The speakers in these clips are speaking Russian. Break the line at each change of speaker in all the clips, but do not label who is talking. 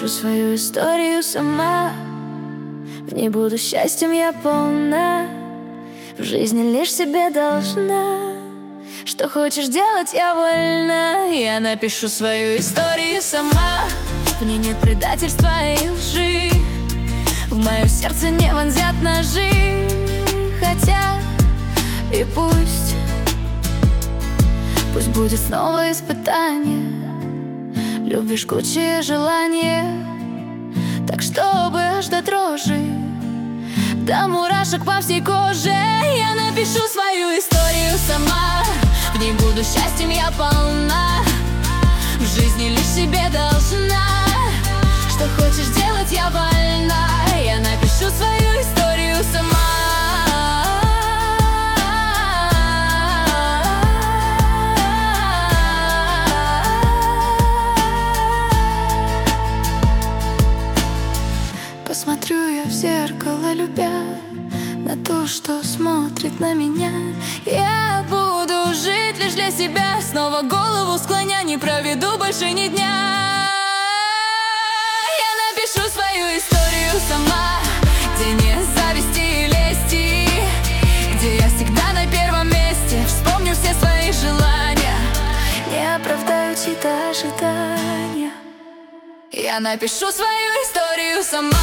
напишу свою историю сама. В ней буду счастьем я полна. В жизни лишь себе должна. Что хочешь делать, я вольна. Я напишу свою историю сама. В ней нет предательства и лжи. В мое сердце не вонзят ножи. Хотя и пусть будет снова испытание. Любишь жгучее желание, так чтобы аж до дрожи, до мурашек по всей коже. Я напишу свою историю сама. В ней буду счастьем я полна. В жизни лишь себе должна. Что хочешь делать, я вольна. Я напишу свою историю сама. Посмотрю я в зеркало, любя, на то, что смотрит на меня. Я буду жить лишь для себя, снова голову склоня, не проведу больше ни дня. Я напишу свою историю сама, где нет зависти и лести, где я всегда на первом месте. Вспомню все свои желания, не оправдаю чьи-то ожидания. Я напишу свою историю сама.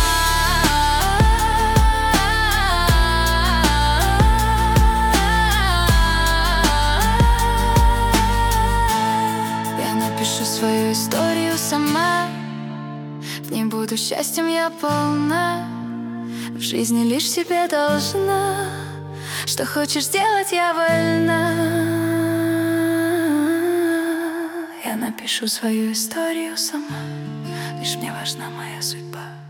Я напишу свою историю сама. В ней буду счастьем я полна. В жизни лишь себе должна. Что хочешь делать, я вольна. Я напишу свою историю сама. Лишь мне важна моя судьба.